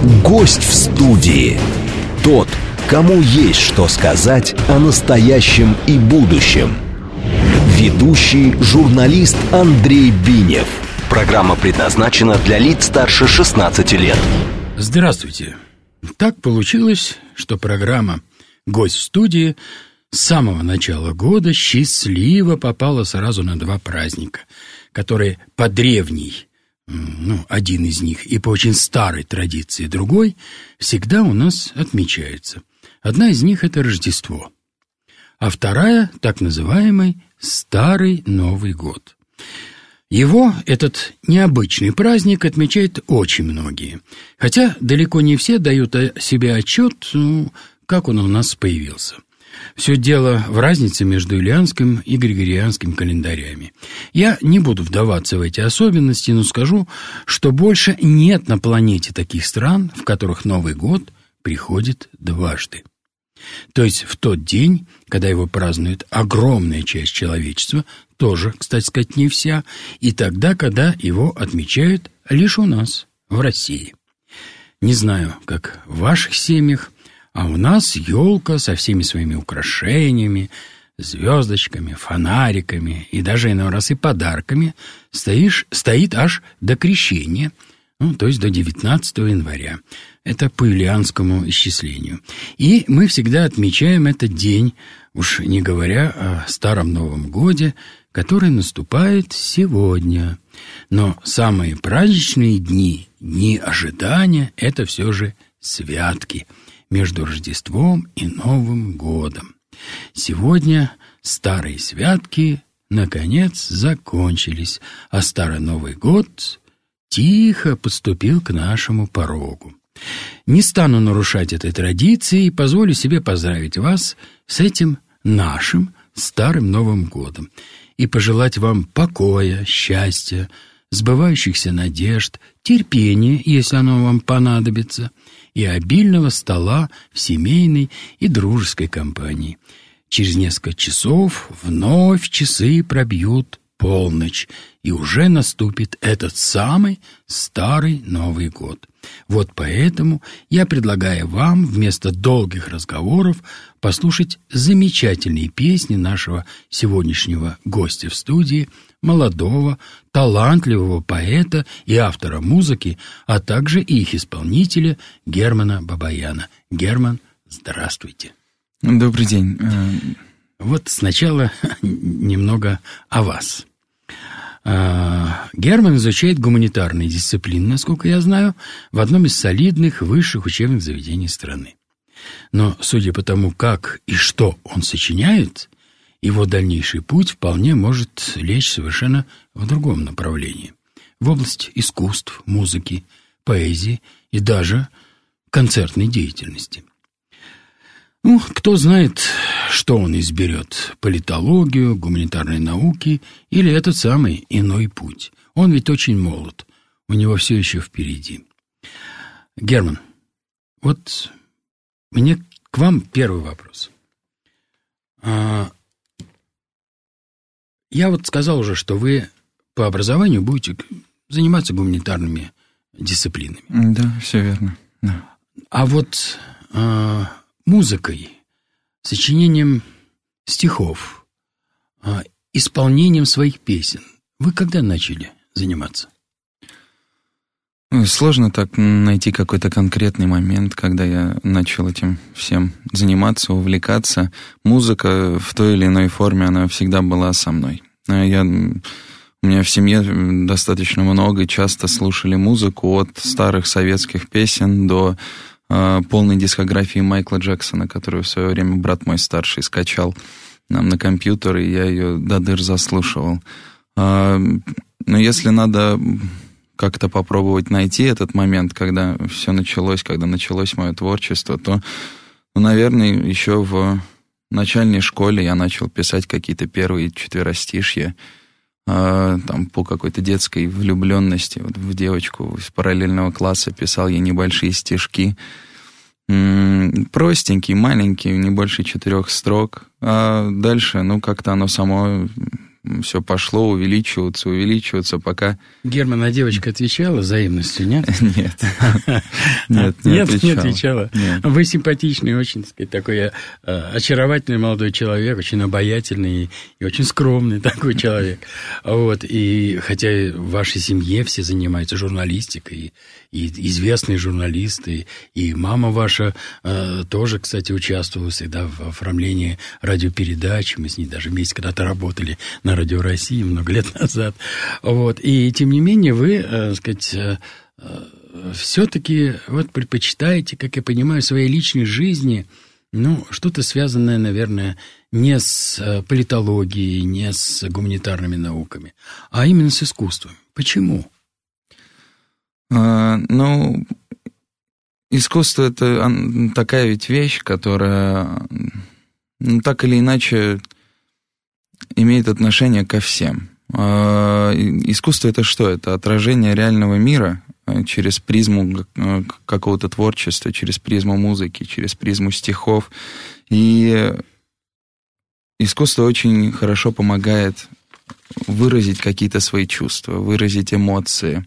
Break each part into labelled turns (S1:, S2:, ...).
S1: Гость в студии. Тот, кому есть что сказать о настоящем и будущем. Ведущий журналист Андрей Бинев. Программа предназначена для лиц старше 16 лет.
S2: Здравствуйте. Так получилось, что программа «Гость в студии» с самого начала года счастливо попала сразу на два праздника, которые по древней, один из них, и по очень старой традиции другой, всегда у нас отмечается. Одна из них – это Рождество, а вторая – так называемый Старый Новый год. Его, этот необычный праздник, отмечают очень многие, хотя далеко не все дают о себе отчет, как он у нас появился. Все дело в разнице между юлианским и григорианским календарями. Я не буду вдаваться в эти особенности, но скажу, что больше нет на планете таких стран, в которых Новый год приходит дважды. То есть в тот день, когда его празднует огромная часть человечества, тоже, кстати сказать, не вся, и тогда, когда его отмечают лишь у нас, в России. Не знаю, как в ваших семьях, а у нас елка со всеми своими украшениями, звездочками, фонариками и даже иной раз и подарками стоит аж до крещения, то есть до 19 января. Это по юлианскому исчислению. И мы всегда отмечаем этот день, уж не говоря о Старом Новом Годе, который наступает сегодня. Но самые праздничные дни, дни ожидания, это все же святки между Рождеством и Новым годом. Сегодня старые святки, наконец, закончились, а Старый Новый год тихо подступил к нашему порогу. Не стану нарушать этой традиции и позволю себе поздравить вас с этим нашим Старым Новым годом и пожелать вам покоя, счастья, сбывающихся надежд, терпения, если оно вам понадобится, и обильного стола в семейной и дружеской компании. Через несколько часов вновь часы пробьют полночь, и уже наступит этот самый Старый Новый год. Вот поэтому я предлагаю вам вместо долгих разговоров послушать замечательные песни нашего сегодняшнего гостя в студии, молодого, талантливого поэта и автора музыки, а также их исполнителя Германа Бабаяна. Герман, здравствуйте.
S3: Добрый день.
S2: Вот сначала немного о вас. Герман изучает гуманитарные дисциплины, насколько я знаю, в одном из солидных высших учебных заведений страны. Но, судя по тому, как и что он сочиняет, его дальнейший путь вполне может лечь совершенно в другом направлении. В область искусств, музыки, поэзии и даже концертной деятельности. Кто знает, что он изберет: политологию, гуманитарные науки или этот самый иной путь. Он ведь очень молод, у него все еще впереди. Герман, вот мне к вам первый вопрос. Я вот сказал уже, что вы по образованию будете заниматься гуманитарными дисциплинами.
S3: Да, все верно. Да.
S2: А вот музыкой, сочинением стихов, исполнением своих песен вы когда начали заниматься?
S3: Сложно так найти какой-то конкретный момент, когда я начал этим всем заниматься, увлекаться. Музыка в той или иной форме, она всегда была со мной. У меня в семье достаточно много и часто слушали музыку, от старых советских песен до полной дискографии Майкла Джексона, которую в свое время брат мой старший скачал нам на компьютер, и я ее до дыр заслушивал. Но если надо как-то попробовать найти этот момент, когда все началось, когда началось мое творчество, то, наверное, еще в начальной школе я начал писать какие-то первые четверостишья, там по какой-то детской влюбленности. Вот в девочку из параллельного класса писал ей небольшие стишки, простенькие, маленькие, не больше 4 строк. А дальше, как-то оно само все пошло увеличиваться, пока...
S2: Герман, а девочка отвечала взаимностью, нет?
S3: Нет, не
S2: отвечала. Вы симпатичный, очень, так сказать, такой очаровательный молодой человек, очень обаятельный и очень скромный такой человек. Вот, и хотя в вашей семье все занимаются журналистикой, и известные журналисты, и мама ваша тоже, кстати, участвовала всегда в оформлении радиопередач. Мы с ней даже вместе когда-то работали на Радио России много лет назад. Вот. И тем не менее вы, сказать, все-таки вот предпочитаете, как я понимаю, в своей личной жизни, ну, что-то связанное, наверное, не с политологией, не с гуманитарными науками, а именно с искусством. Почему?
S3: Ну, искусство — это такая ведь вещь, которая, ну, так или иначе имеет отношение ко всем. Искусство — это что? Это отражение реального мира через призму какого-то творчества, через призму музыки, через призму стихов. И искусство очень хорошо помогает выразить какие-то свои чувства, выразить эмоции.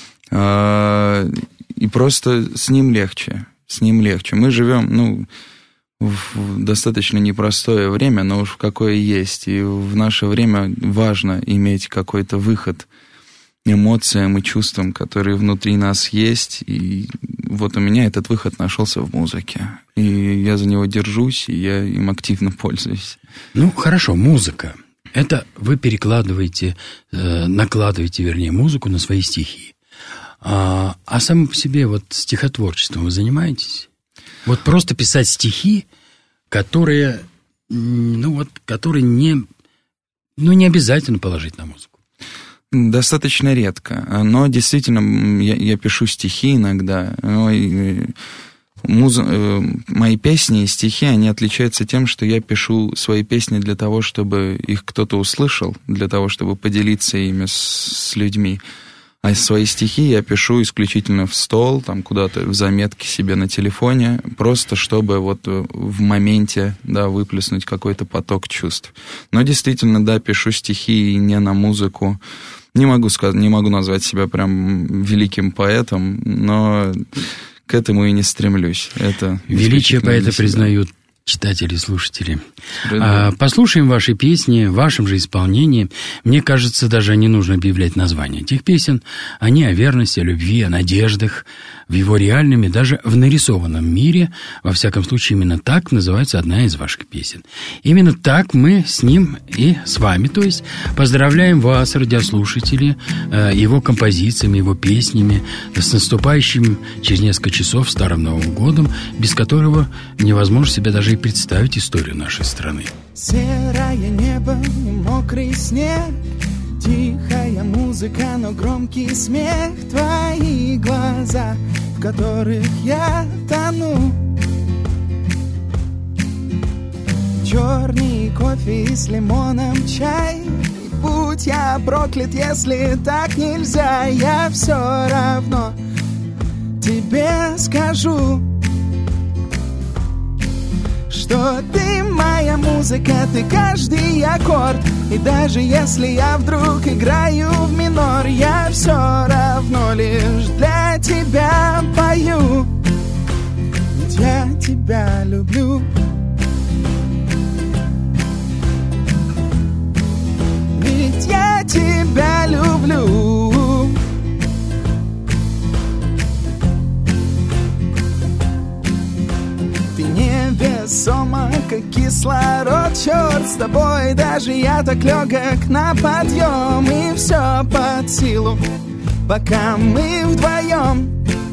S3: И просто с ним легче. Мы живем, ну, в достаточно непростое время, но уж в какое есть. И в наше время важно иметь какой-то выход эмоциям и чувствам, которые внутри нас есть. И вот у меня этот выход нашелся в музыке. И я за него держусь, и я им активно пользуюсь.
S2: Ну, хорошо, музыка. Это вы перекладываете, накладываете, вернее, музыку на свои стихи. А само по себе вот стихотворчеством вы занимаетесь? Вот просто писать стихи, которые, ну вот, которые не обязательно положить на музыку.
S3: Достаточно редко, но действительно я пишу стихи иногда. Мои песни и стихи, они отличаются тем, что я пишу свои песни для того, чтобы их кто-то услышал, для того, чтобы поделиться ими с людьми. А свои стихи я пишу исключительно в стол, там куда-то в заметке себе на телефоне, просто чтобы вот в моменте, да, выплеснуть какой-то поток чувств. Но действительно, да, пишу стихи не на музыку. Не могу назвать себя прям великим поэтом, но к этому и не стремлюсь. Это
S2: величие поэта признают читатели, слушатели. Послушаем ваши песни в вашем же исполнении. Мне кажется, даже не нужно объявлять название этих песен. Они о верности, о любви, о надеждах, в его реальном и даже в нарисованном мире. Во всяком случае, именно так называется одна из ваших песен. Именно так мы с ним и с вами, то есть, поздравляем вас, радиослушатели, его композициями, его песнями, с наступающим через несколько часов Старым Новым годом, без которого невозможно себе даже и представить историю нашей страны.
S4: Серое небо и мокрый снег, тихая музыка, но громкий смех, твои глаза, в которых я тону. Черный кофе с лимоном чай, и будь я проклят, если так нельзя, я все равно тебе скажу, что ты моя музыка, ты каждый аккорд. И даже если я вдруг играю в минор, я все равно лишь для тебя пою. Ведь я тебя люблю. Ведь я тебя люблю. Невесомо, как кислород, черт с тобой, даже я так легок на подъем, и все под силу, пока мы вдвоем.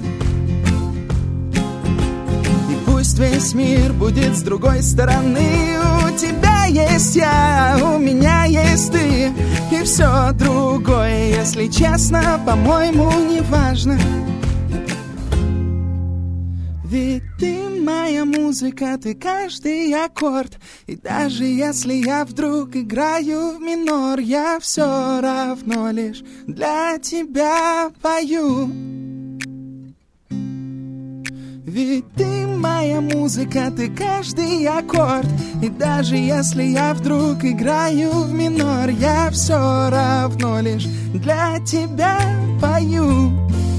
S4: И пусть весь мир будет с другой стороны, у тебя есть я, у меня есть ты, и все другое, если честно, по-моему, не важно. Ведь ты моя музыка, ты каждый аккорд. И даже если я вдруг играю в минор, я все равно лишь для тебя пою. Ведь ты моя музыка, ты каждый аккорд. И даже если я вдруг играю в минор, я все равно лишь для тебя пою.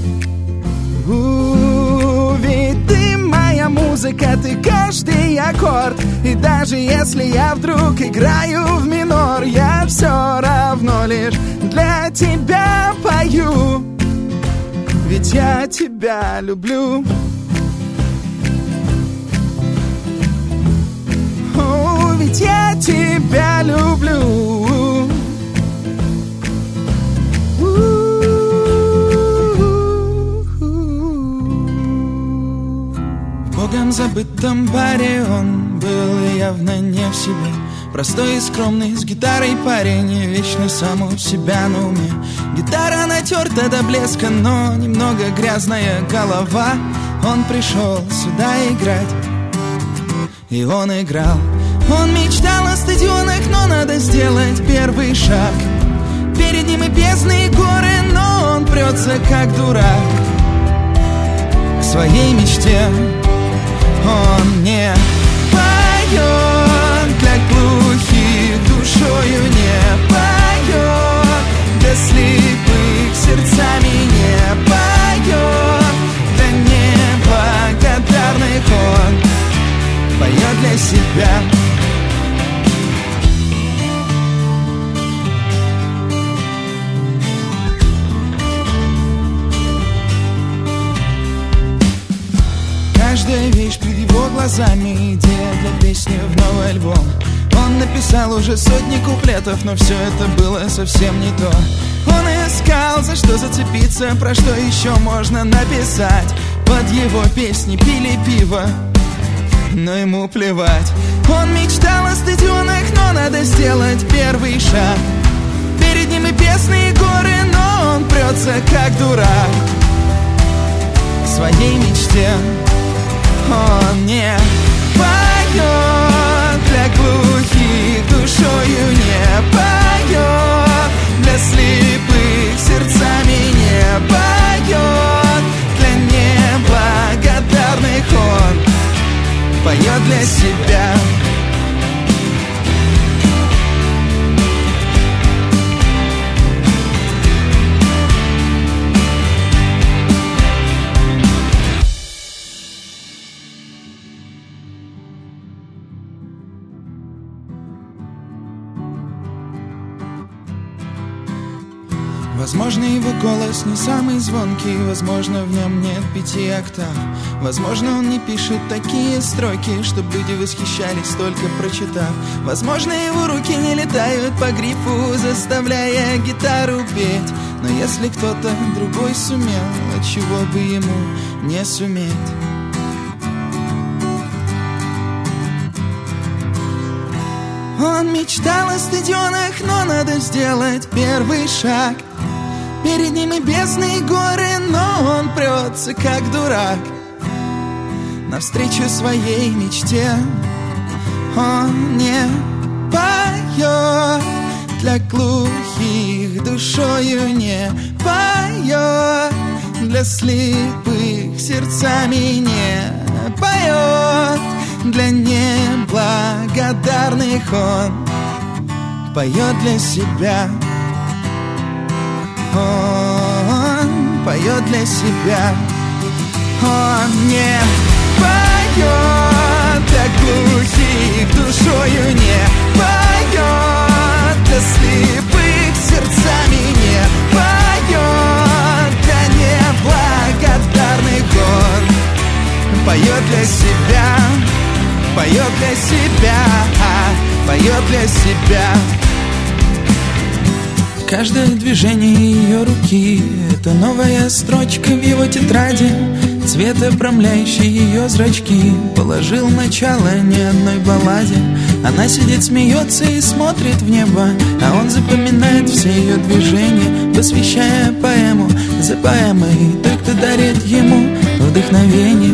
S4: Ведь ты моя музыка, ты каждый аккорд. И даже если я вдруг играю в минор, я все равно лишь для тебя пою. Ведь я тебя люблю. О, ведь я тебя люблю. Богом забытом баре он был явно не в себе. Простой и скромный, с гитарой парень, вечно сам у себя на уме. Гитара натерта до блеска, но немного грязная голова. Он пришел сюда играть, и он играл. Он мечтал о стадионах, но надо сделать первый шаг. Перед ним и бездны, и горы, но он прется как дурак к своей мечте. Он не поет для глухих, душою не поет для слепых, сердцами не поет для неблагодарных. Он поет для себя. Каждая вещь перед его глазами, идея для песни в новый альбом. Он написал уже сотни куплетов, но все это было совсем не то. Он искал, за что зацепиться, про что еще можно написать. Под его песни пили пиво, но ему плевать. Он мечтал о стадионах, но надо сделать первый шаг. Перед ним и бездны, и горы, но он прется как дурак к своей мечте. Он не поет для глухих, душою не поет для слепых, сердцами не поет для неблагодарных. Он поет для себя. Возможно, его голос не самый звонкий, возможно, в нем нет 5 октав. Возможно, он не пишет такие строки, чтобы люди восхищались, только прочитав. Возможно, его руки не летают по грифу, заставляя гитару петь. Но если кто-то другой сумел, отчего бы ему не суметь? Он мечтал о стадионах, но надо сделать первый шаг. Перед ним и бездны, и горы, но он прется как дурак навстречу своей мечте. Он не поет для глухих, душою не поет для слепых, сердцами не поет для неблагодарных. Он поет для себя. Он поет для себя. Он не поет для глухих, душою не поет для слепых, сердцами не поет для неблагодарных. Он поет для себя, поет для себя, поет для себя. Каждое движение ее руки — это новая строчка в его тетради. Цвет, обрамляющий ее зрачки, положил начало ни одной балладе. Она сидит, смеется и смотрит в небо, а он запоминает все ее движения, посвящая поэму за поэмой той, кто дарит ему вдохновение.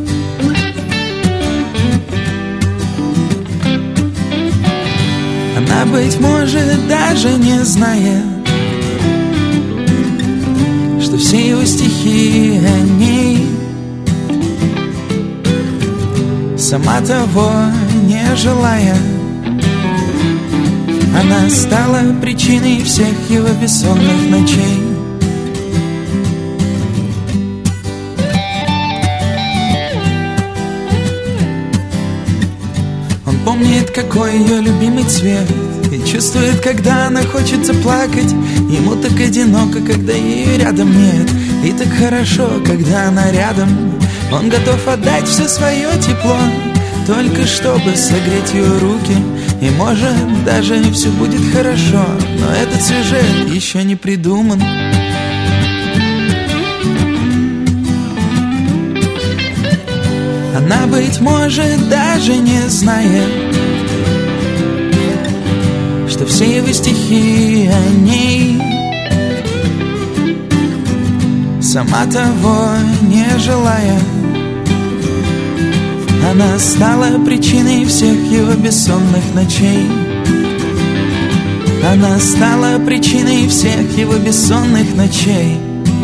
S4: Она, быть может, даже не знает, что все его стихи, они Сама того не желая, она стала причиной всех его бессонных ночей. Он помнит, какой ее любимый цвет, и чувствует, когда она хочет заплакать. Ему так одиноко, когда ее рядом нет, и так хорошо, когда она рядом. Он готов отдать все свое тепло, только чтобы согреть ее руки. И может даже все будет хорошо, но этот сюжет еще не придуман. Она, быть может, даже не знает, что все его стихи о ней. Сама того не желая, она стала причиной всех его бессонных ночей. Она стала причиной всех его бессонных ночей.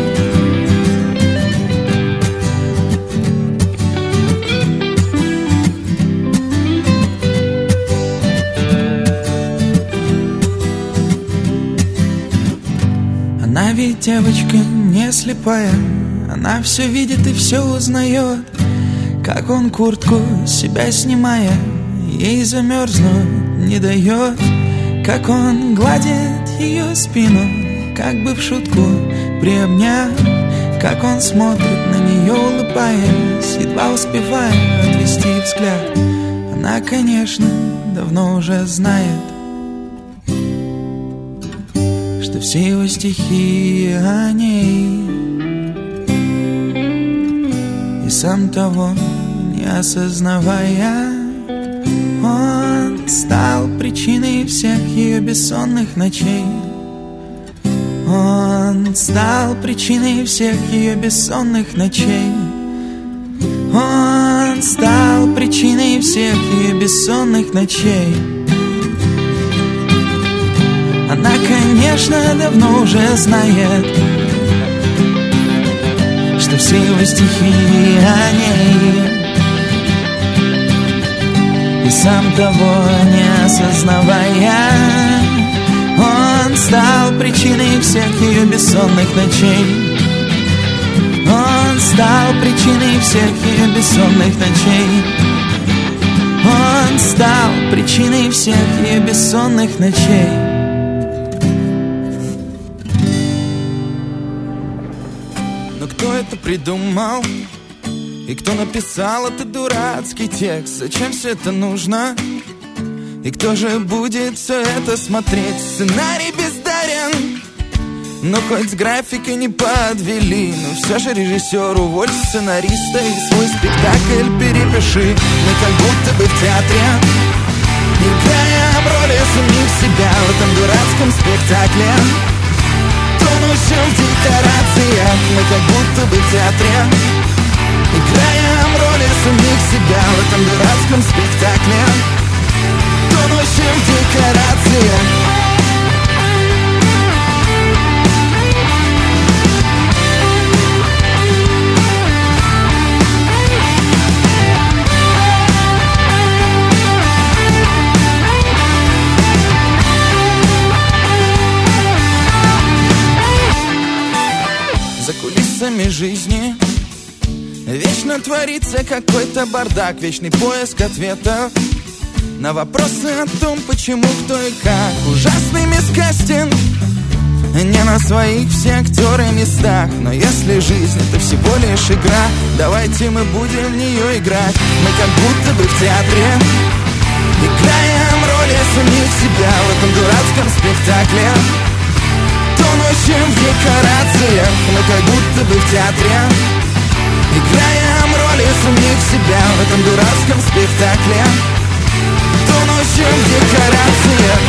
S4: Она ведь девочка не слепая, она все видит и все узнает. Как он куртку себя снимая, ей замерзнуть не дает. Как он гладит ее спину, как бы в шутку приобняв. Как он смотрит на нее, улыбаясь, едва успевая отвести взгляд. Она, конечно, давно уже знает, что все его стихи о ней. И сам того не осознавая, он стал причиной всех ее бессонных ночей. Он стал причиной всех ее бессонных ночей. Он стал причиной всех ее бессонных ночей. Она, конечно, давно уже знает, что все его стихи о ней. И сам того не осознавая, он стал причиной всех ее бессонных ночей. Он стал причиной всех ее бессонных ночей. Он стал причиной всех ее бессонных ночей. Но кто это придумал? И кто написал этот дурацкий текст? Зачем все это нужно? И кто же будет все это смотреть? Сценарий бездарен, но хоть с графикой не подвели. Но все же режиссер, уволь сценариста и свой спектакль перепиши. Мы как будто бы в театре, играем роли самих себя в этом дурацком спектакле, тонущем в декорациях. Мы как будто бы в театре, играем роли самих себя в этом дурацком спектакле, тонущем в декорациях. За кулисами жизни вечно творится какой-то бардак, вечный поиск ответов на вопросы о том, почему, кто и как. Ужасный мискастинг, не на своих все актеры местах. Но если жизнь это всего лишь игра, давайте мы будем в нее играть. Мы как будто бы в театре, играем роли самих себя в этом дурацком спектакле, тонущем в декорациях. Мы как будто бы в театре, играем роли самих себя в этом дурацком спектакле, тонущем в декорациях.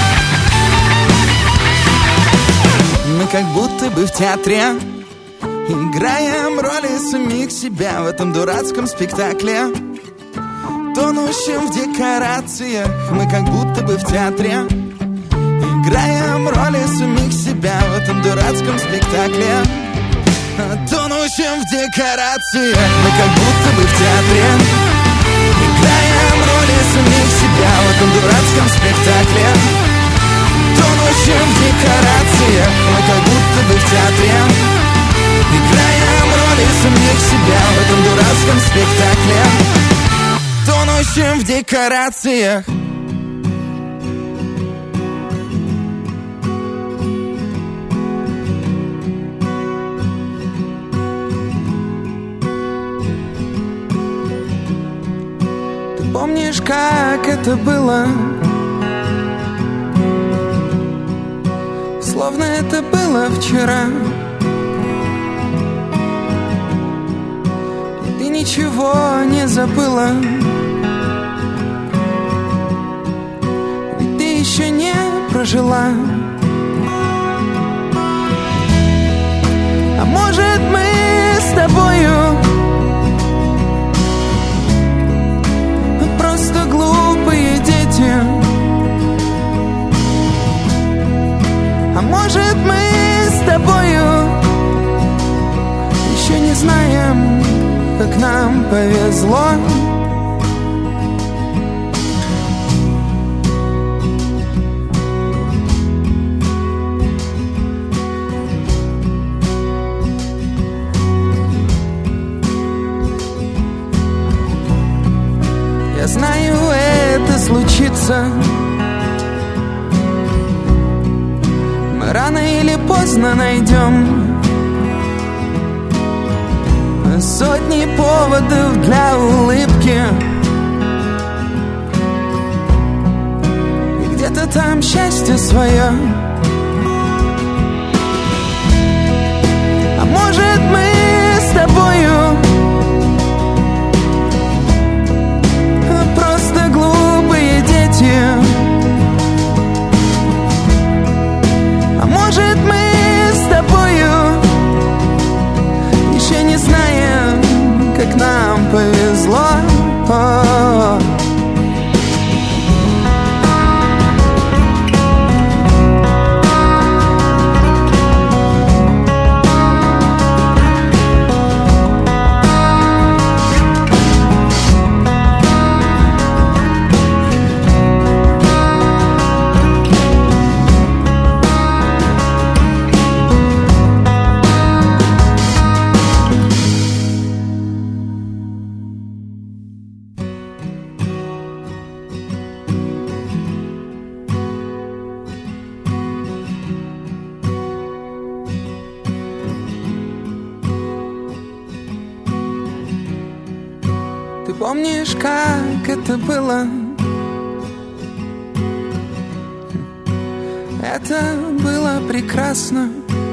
S4: Мы как будто бы в театре, Играем роли самих себя в этом дурацком спектакле, тонущим в декорациях, мы как будто бы в театре. Играем роли самих себя в этом дурацком спектакле, тонущим в декорациях, мы как будто бы в театре. Играем роли самих себя в этом дурацком спектакле, тонущим в декорациях, мы как будто бы в театре. Играем роли самих себя в этом дурацком спектакле, тонущим в декорациях. Ты помнишь, как это было? Словно это было вчера. И ты ничего не забыла. Ведь ты еще не прожила. А может, мы с тобою просто глупые дети? А может, мы с тобою еще не знаем, как нам повезло? Я знаю, это случится. Мы рано или поздно найдем сотни поводов для улыбки. И где-то там счастье свое. А может, мы с тобою просто глупые дети? А может, мы с тобою еще не знаем, как нам повезло? Ты помнишь, как это было? Это было прекрасно.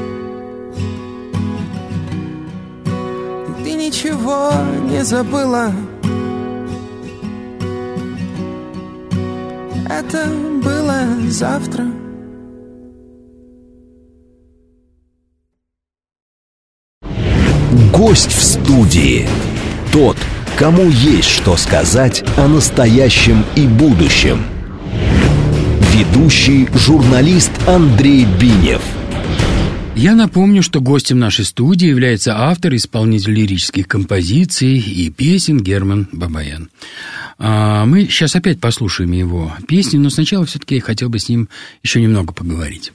S4: И ты ничего не забыла. Это было завтра.
S1: Гость в студии. Тот, кому есть что сказать о настоящем и будущем. Ведущий журналист Андрей Бинев.
S2: Я напомню, что гостем нашей студии является автор и исполнитель лирических композиций и песен Герман Бабаян. Мы сейчас опять послушаем его песни, но сначала все-таки я хотел бы с ним еще немного поговорить.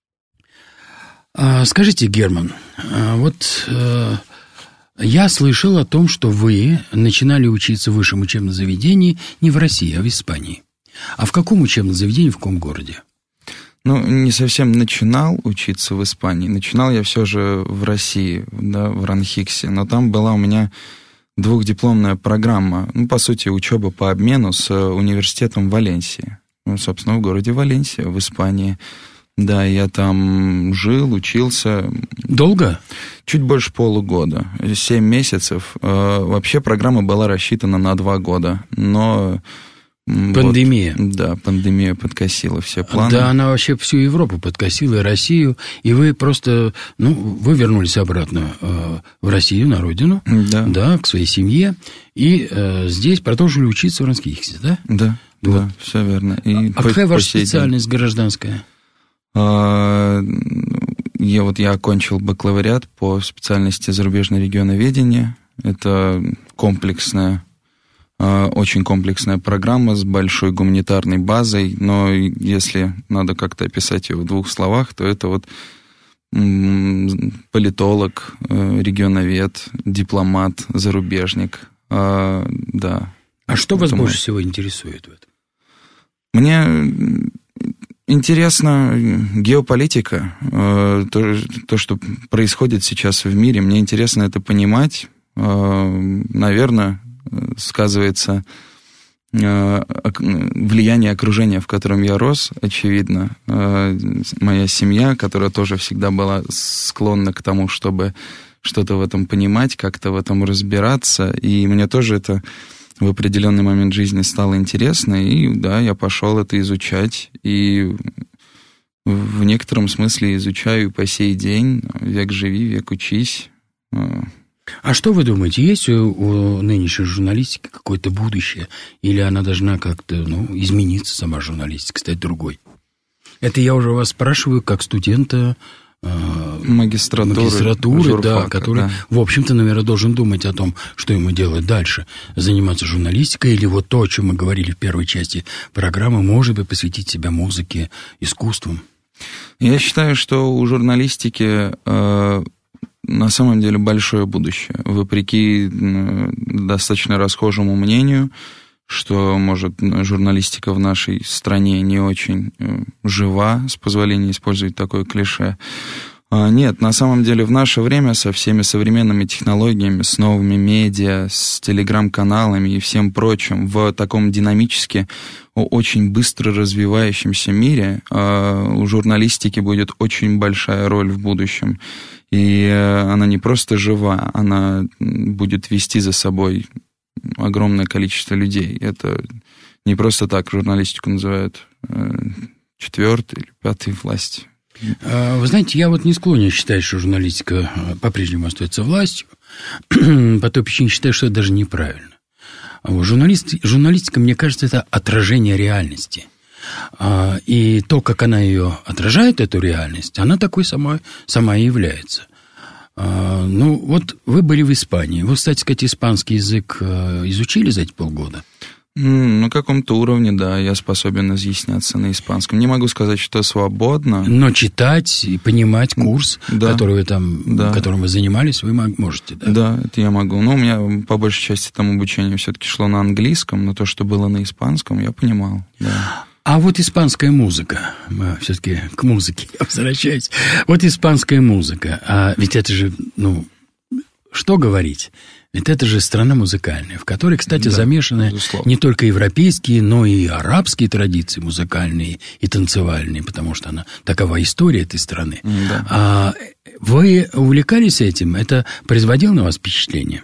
S2: Скажите, Герман, вот я слышал о том, что вы начинали учиться в высшем учебном заведении не в России, а в Испании. А в каком учебном заведении, в каком городе?
S3: Ну, не совсем начинал учиться в Испании. Начинал я все же в России, да, в Ранхиксе. Но там была у меня двухдипломная программа. Ну, по сути, учеба по обмену с университетом Валенсии. Ну, собственно, в городе Валенсия, в Испании. Да, я там жил, учился.
S2: Долго?
S3: Чуть больше полугода. 7 месяцев. Вообще программа была рассчитана на 2 года. Но
S2: Пандемия.
S3: Вот, да, пандемия подкосила все планы.
S2: Да, она вообще всю Европу подкосила, и Россию, и вы просто, вы вернулись обратно в Россию, на родину, да, к своей семье, и здесь продолжили учиться в Ранскихисе, да?
S3: Да, вот. Да, все верно. И
S2: какая ваша специальность гражданская?
S3: Я окончил бакалавриат по специальности зарубежное регионоведение. Это очень комплексная программа с большой гуманитарной базой, но если надо как-то описать ее в двух словах, то это вот политолог, регионовед, дипломат, зарубежник. Да.
S2: А что вас больше всего интересует в этом?
S3: Мне интересна геополитика, то, что происходит сейчас в мире. Мне интересно это понимать. Наверное, сказывается влияние окружения, в котором я рос, очевидно. Моя семья, которая тоже всегда была склонна к тому, чтобы что-то в этом понимать, как-то в этом разбираться. И мне тоже это в определенный момент жизни стало интересно. И да, я пошел это изучать. И в некотором смысле изучаю по сей день. Век живи, век учись.
S2: А что вы думаете, есть у нынешней журналистики какое-то будущее? Или она должна как-то измениться, сама журналистика, стать другой? Это я уже вас спрашиваю как студента магистратуры,
S3: журфака,
S2: да, который, в общем-то, наверное, должен думать о том, что ему делать дальше. Заниматься журналистикой или вот то, о чем мы говорили в первой части программы, может быть, посвятить себя музыке, искусству?
S3: Я считаю, что у журналистики на самом деле большое будущее, вопреки достаточно расхожему мнению, что, может, журналистика в нашей стране не очень жива, с позволения использовать такое клише. Нет, на самом деле в наше время со всеми современными технологиями, с новыми медиа, с телеграм-каналами и всем прочим, в таком динамически очень быстро развивающемся мире у журналистики будет очень большая роль в будущем. И она не просто жива, она будет вести за собой огромное количество людей. Это не просто так журналистику называют четвертой или пятой властью.
S2: Вы знаете, я вот не склонен считать, что журналистика по-прежнему остается властью. По той причине считаю, что это даже неправильно. Журналистика, мне кажется, это отражение реальности. И то, как она ее отражает, эту реальность, она такой сама и является. Вот вы были в Испании. Вы, кстати сказать, испанский язык изучили за эти полгода?
S3: На каком-то уровне, да, я способен изъясняться на испанском. Не могу сказать, что свободно.
S2: Но читать и понимать курс, да, который вы которым вы занимались, вы можете, да?
S3: Да, это я могу. Но у меня по большей части там обучение все-таки шло на английском, но то, что было на испанском, я понимал, да.
S2: А вот испанская музыка, мы все-таки к музыке возвращаюсь. Вот испанская музыка, ведь это же, что говорить? Ведь это же страна музыкальная, в которой, кстати, замешаны не только европейские, но и арабские традиции музыкальные и танцевальные, потому что такова история этой страны. Да. Вы увлекались этим? Это производило на вас впечатление?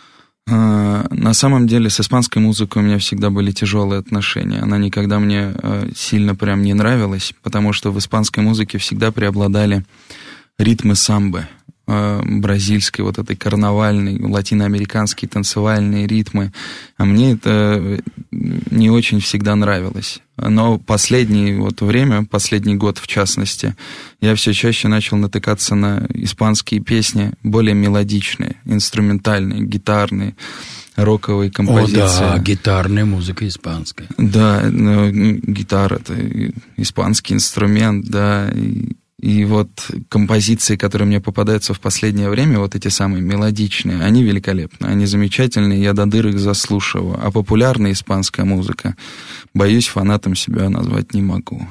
S3: На самом деле с испанской музыкой у меня всегда были тяжелые отношения. Она никогда мне сильно прям не нравилась, потому что в испанской музыке всегда преобладали ритмы самбы, бразильской, вот этой карнавальной, латиноамериканские танцевальные ритмы. А мне это не очень всегда нравилось. Но последний год в частности, я все чаще начал натыкаться на испанские песни, более мелодичные, инструментальные, гитарные, роковые композиции.
S2: О, да, гитарная музыка испанская.
S3: Да, гитара — это испанский инструмент, да, и вот композиции, которые мне попадаются в последнее время, вот эти самые мелодичные, они великолепны, они замечательные, я до дыр их заслушиваю. А популярная испанская музыка, боюсь, фанатом себя назвать не могу.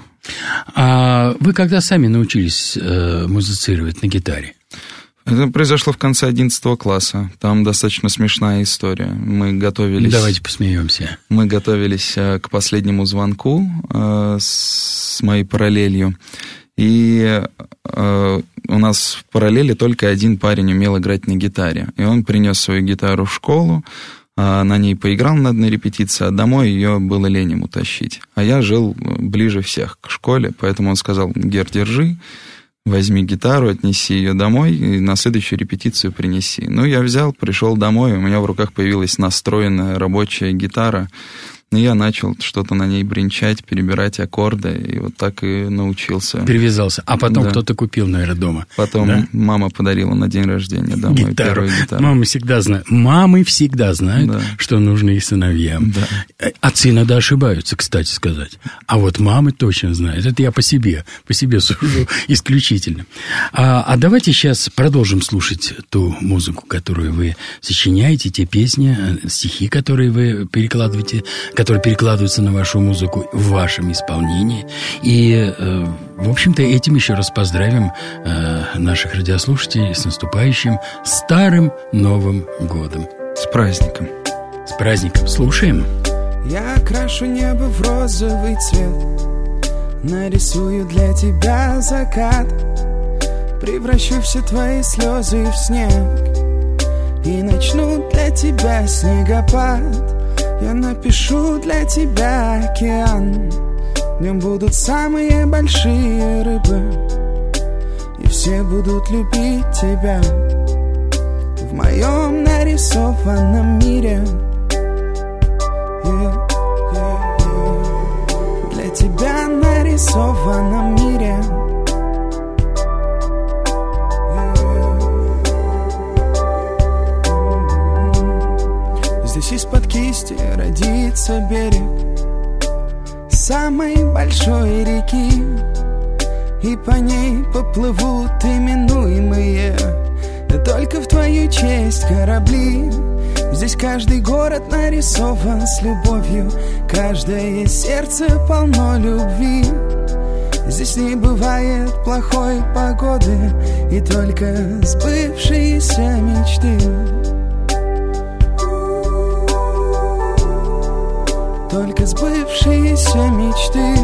S2: А вы когда сами научились музицировать на гитаре?
S3: Это произошло в конце 11 класса. Там достаточно смешная история. Мы готовились...
S2: Давайте посмеемся.
S3: Мы готовились к последнему звонку с моей параллелью. И у нас в параллели только один парень умел играть на гитаре. И он принес свою гитару в школу, на ней поиграл на одной репетиции, а домой ее было лень ему тащить. А я жил ближе всех к школе, поэтому он сказал: Гер, держи, возьми гитару, отнеси ее домой и на следующую репетицию принеси. Ну, я взял, пришел домой, у меня в руках появилась настроенная рабочая гитара, и я начал что-то на ней бренчать, перебирать аккорды, и вот так и научился.
S2: Привязался. А потом кто-то купил, наверное, дома.
S3: Потом мама подарила на день рождения домой первую гитару.
S2: Мамы всегда знают, что нужно их сыновьям. Да. Отцы иногда ошибаются, кстати сказать. А вот мамы точно знают. Это я по себе сужу исключительно. А давайте сейчас продолжим слушать ту музыку, которую вы сочиняете, те песни, стихи, которые вы перекладываете, которые перекладываются на вашу музыку в вашем исполнении. И, в общем-то, этим еще раз поздравим наших радиослушателей с наступающим Старым Новым годом.
S3: С праздником.
S2: С праздником. Слушаем.
S4: Я окрашу небо в розовый цвет, нарисую для тебя закат, превращу все твои слезы в снег и начну для тебя снегопад. Я напишу для тебя океан, в нем будут самые большие рыбы, и все будут любить тебя. В моем нарисованном мире для тебя нарисованном мире. Здесь из-под кисти родится берег самой большой реки, и по ней поплывут именуемые только в твою честь корабли. Здесь каждый город нарисован с любовью, каждое сердце полно любви. Здесь не бывает плохой погоды и только сбывшиеся мечты. Только сбывшиеся мечты.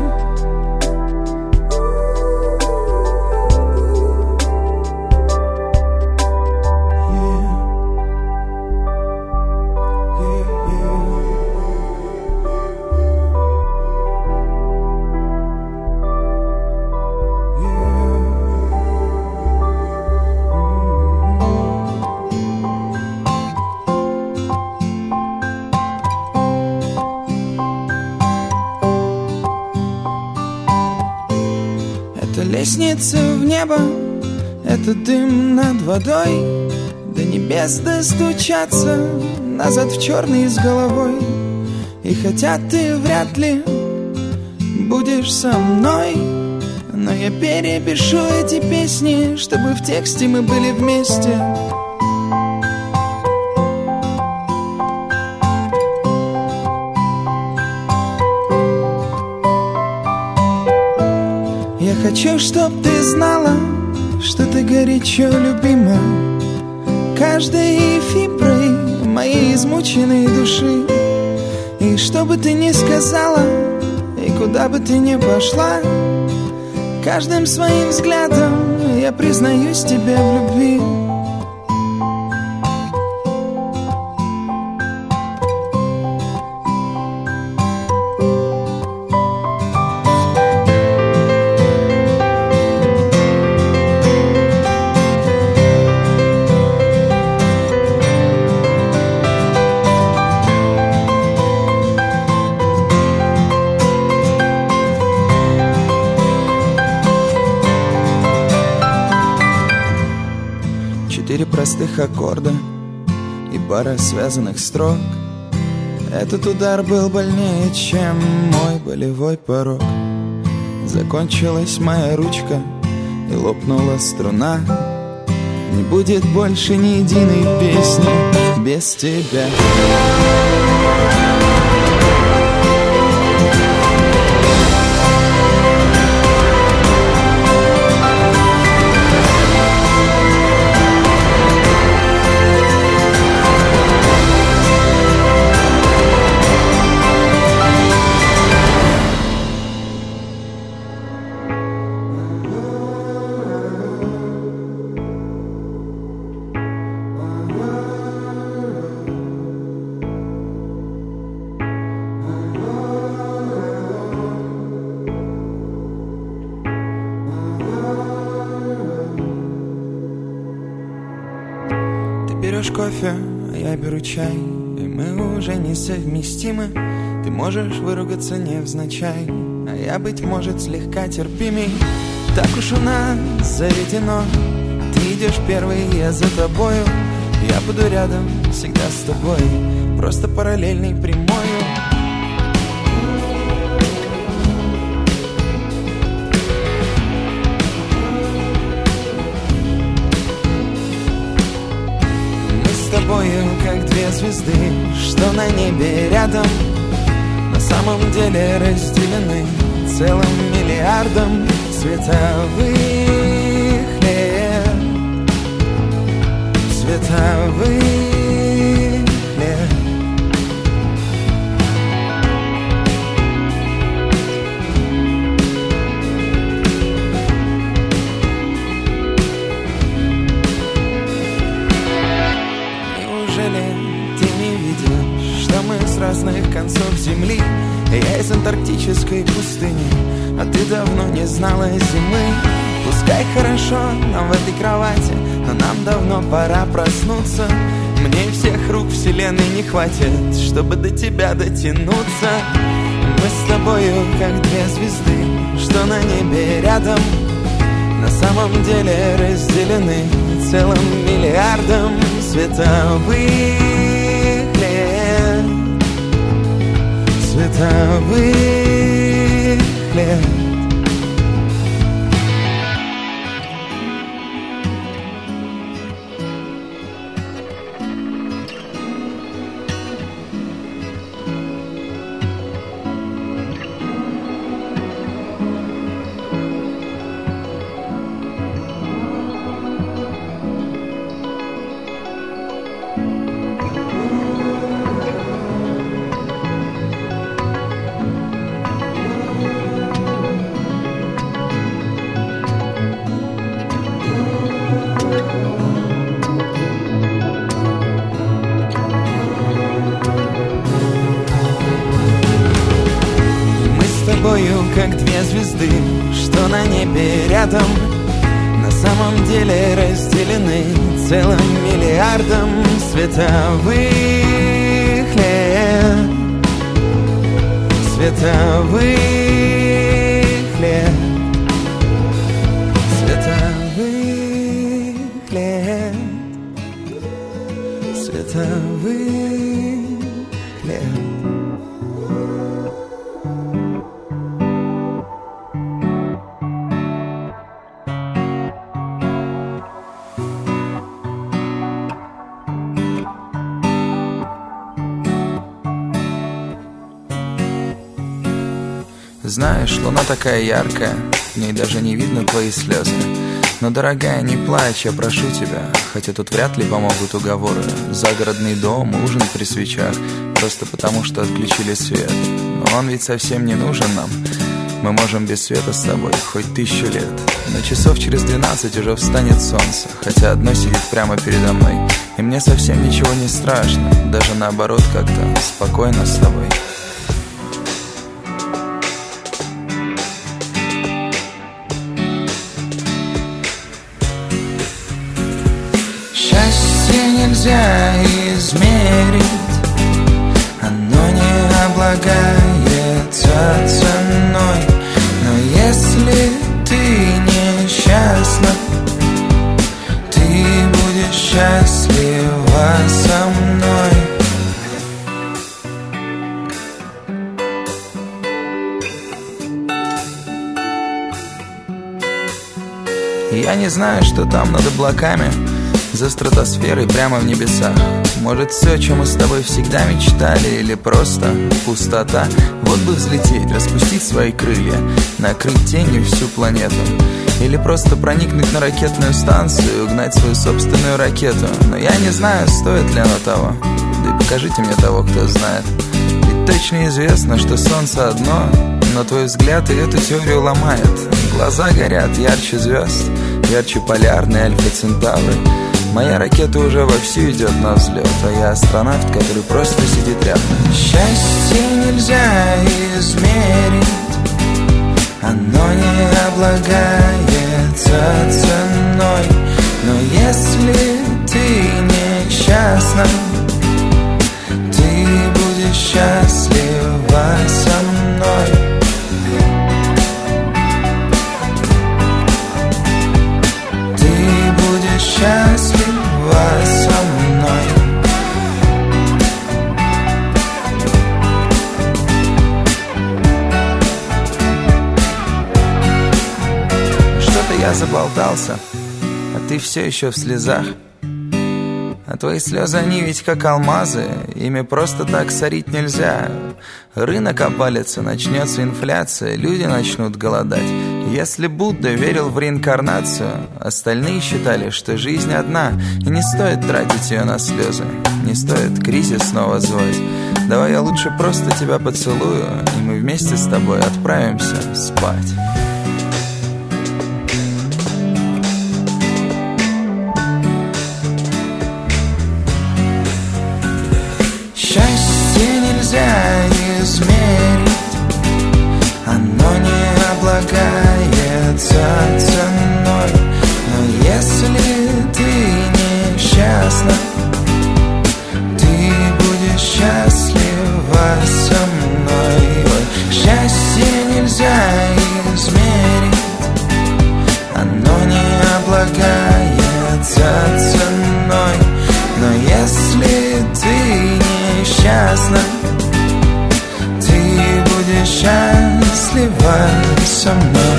S4: Лестница в небо, это дым над водой, до небес достучаться, назад в черный с головой. И хотя ты вряд ли будешь со мной, но я перепишу эти песни, чтобы в тексте мы были вместе. Я хочу, чтоб ты знала, что ты горячо любима каждой фиброй моей измученной души. И что бы ты ни сказала, и куда бы ты ни пошла, каждым своим взглядом я признаюсь тебе в любви. Простых аккорда и пара связанных строк. Этот удар был больнее, чем мой болевой порог. Закончилась моя ручка и лопнула струна. Не будет больше ни единой песни без тебя. берешь кофе, а я беру чай, и мы уже несовместимы. Ты можешь выругаться невзначай, а я, быть может, слегка терпимей. Так уж у нас заведено. Ты идешь первый, я за тобою. Я буду рядом, всегда с тобой, просто параллельной прямою. Мы с тобою как две звезды, что на небе рядом, на самом деле разделены целым миллиардом световых лет. Световых лет. Неужели ты не видишь, что мы с разных концов земли? Я из антарктической пустыни, а ты давно не знала зимы. Пускай хорошо нам в этой кровати, но нам давно пора проснуться. Мне всех рук вселенной не хватит, чтобы до тебя дотянуться. Мы с тобою как две звезды, что на небе рядом, на самом деле разделены целым миллиардом световых лет. Световых лет. Как две звезды, что на небе рядом, на самом деле разделены целым миллиардом световых лет. Световых лет. Световых лет. Световых лет.
S3: Знаешь, луна такая яркая, в ней даже не видно твои слезы. Но, дорогая, не плачь, я прошу тебя, хотя тут вряд ли помогут уговоры. Загородный дом, ужин при свечах, просто потому что отключили свет. Но он ведь совсем не нужен нам. Мы можем без света с тобой хоть 1000 лет. Но часов через 12 уже встанет солнце, хотя одно сидит прямо передо мной. И мне совсем ничего не страшно, даже наоборот как-то спокойно с тобой.
S4: Нельзя измерить, оно не облагается ценой. Но если ты несчастна, ты будешь счастлива со мной.
S3: Я не знаю, что там над облаками, за стратосферой прямо в небесах. Может, все, о чем мы с тобой всегда мечтали, или просто пустота. Вот бы взлететь, распустить свои крылья, накрыть тенью всю планету. Или просто проникнуть на ракетную станцию и угнать свою собственную ракету. Но я не знаю, стоит ли оно того. Да и покажите мне того, кто знает. Ведь точно известно, что солнце одно, но твой взгляд и эту теорию ломает. Глаза горят ярче звезд, ярче полярные Альфа-Центавры. Моя ракета уже вовсю идет на взлет, а я астронавт, который просто сидит рядом.
S4: Счастье нельзя измерить, оно не облагается ценой. Но если ты
S5: несчастна, ты будешь счастлива со мной. Ты будешь счастлива со мной. Что-то я заболтался, а ты все еще в слезах. А твои слезы, они ведь как алмазы, ими просто так сорить нельзя. Рынок обвалится, начнется инфляция, люди начнут голодать. Если Будда верил в реинкарнацию, остальные считали, что жизнь одна, и не стоит тратить ее на слезы, не стоит кризис снова звать. Давай я лучше просто тебя поцелую, и мы вместе с тобой отправимся спать. Счастье нельзя измерить, оно не облагается ценой. Но если ты несчастна, ты будешь счастлива со мной. Ой, счастье нельзя измерить, оно не облагается ценой. Но если ты несчастна, ты будешь счастлива со мной.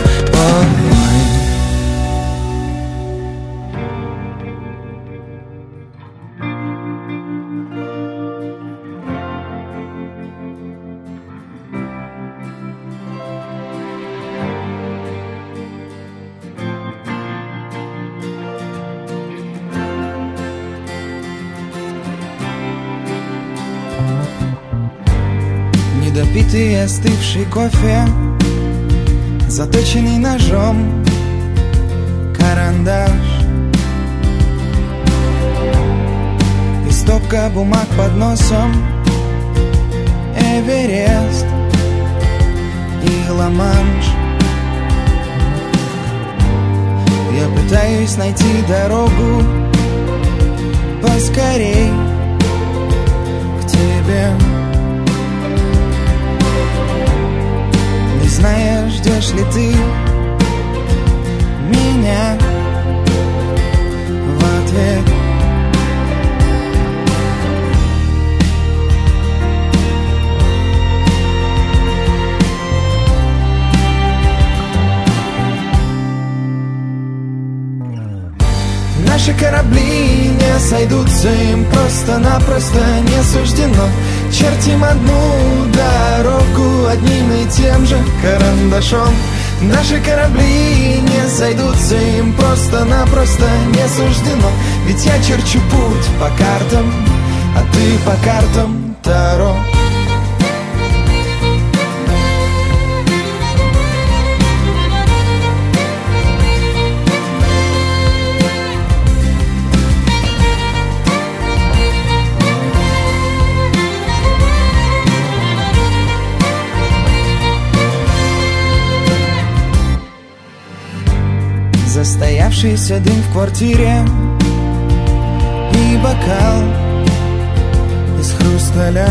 S5: Недопитый остывший кофе, заточенный ножом карандаш и стопка бумаг под носом, Эверест и Ла-Манш. Я пытаюсь найти дорогу поскорей к тебе. Не зная, ждешь ли ты меня в ответ. Наши корабли не сойдутся, им просто-напросто не суждено. Чертим одну дорогу одним и тем же карандашом. Наши корабли не сойдутся, им просто-напросто не суждено. Ведь я черчу путь по картам, а ты по картам Таро. Застоявшийся дым в квартире и бокал из хрусталя,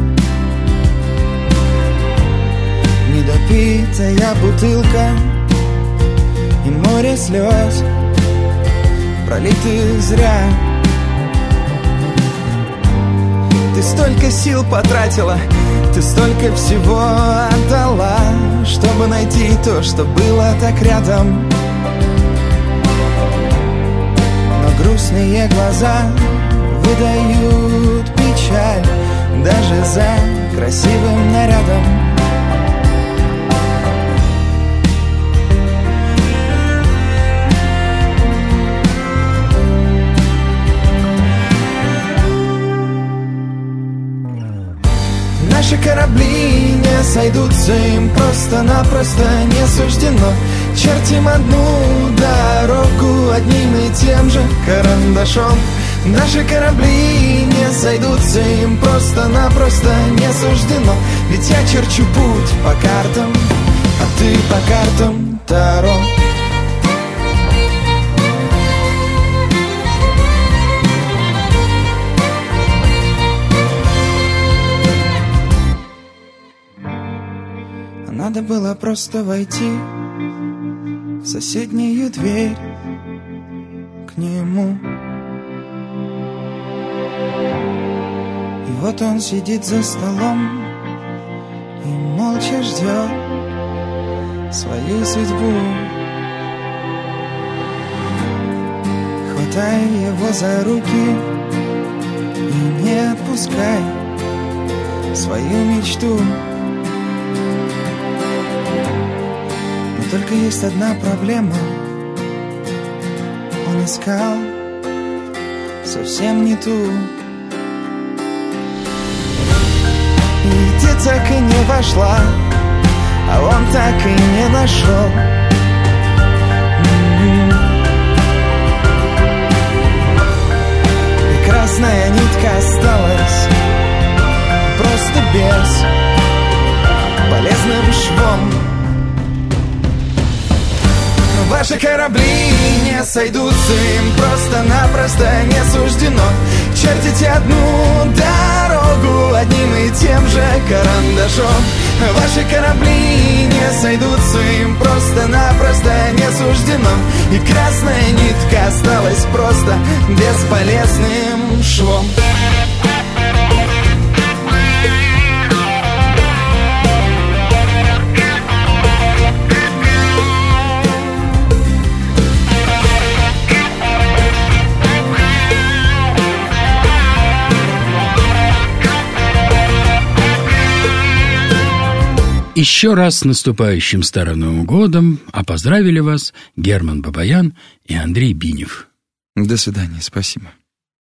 S5: недопитая бутылка и море слез, пролитых зря. Ты столько сил потратила, ты столько всего отдала, чтобы найти то, что было так рядом. Грустные глаза выдают печаль даже за красивым нарядом. Наши корабли не сойдутся, им просто-напросто не суждено. Чертим одну дорогу одним и тем же карандашом. Наши корабли не сойдутся, им просто-напросто не суждено. Ведь я черчу путь по картам, а ты по картам Таро.
S4: Надо было просто войти в соседнюю дверь к нему. И вот он сидит за столом и молча ждет свою судьбу. Хватай его за руки и не отпускай свою мечту. Но только есть одна проблема. Он искал совсем не ту. И ты так и не вошла, а он так и не нашел. И красная нитка осталась просто без полезным швом. Ваши корабли не сойдутся, им просто-напросто не суждено. Чертите одну дорогу одним и тем же карандашом. Ваши корабли не сойдутся, им просто-напросто не суждено. И красная нитка осталась просто бесполезным швом.
S2: Еще раз с наступающим Старым Новым годом, а поздравили вас Герман Бабаян и Андрей Бинев.
S3: До свидания, спасибо.